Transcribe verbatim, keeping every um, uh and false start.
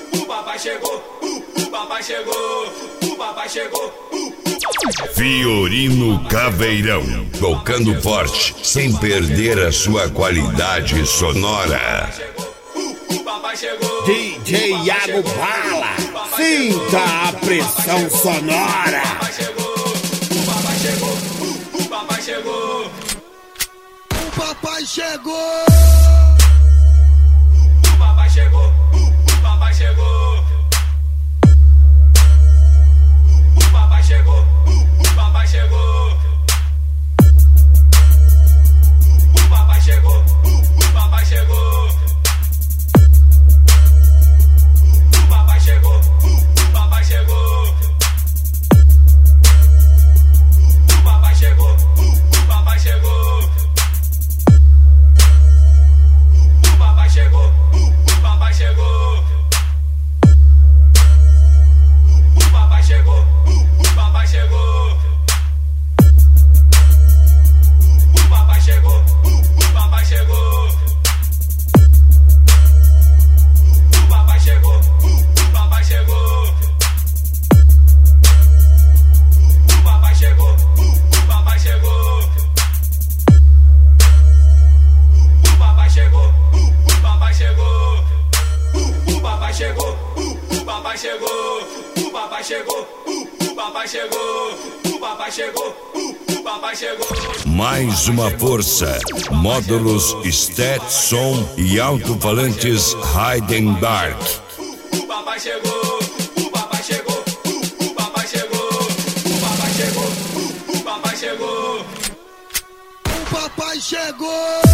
uh, o papai chegou, uh, o papai chegou, o papai chegou, uh, Fiorino Caveirão, tocando forte, sem perder a sua qualidade sonora. D J Iago Bala, sinta a pressão sonora. O papai chegou, o papai chegou, o papai chegou, o papai chegou, o papai chegou, o papai chegou, o papai chegou, o papai chegou, o papai chegou. Mais uma força, módulos Stetson e alto-falantes Heidenberg. O papai chegou, o papai chegou, o papai chegou, o papai chegou, o papai chegou, o papai chegou.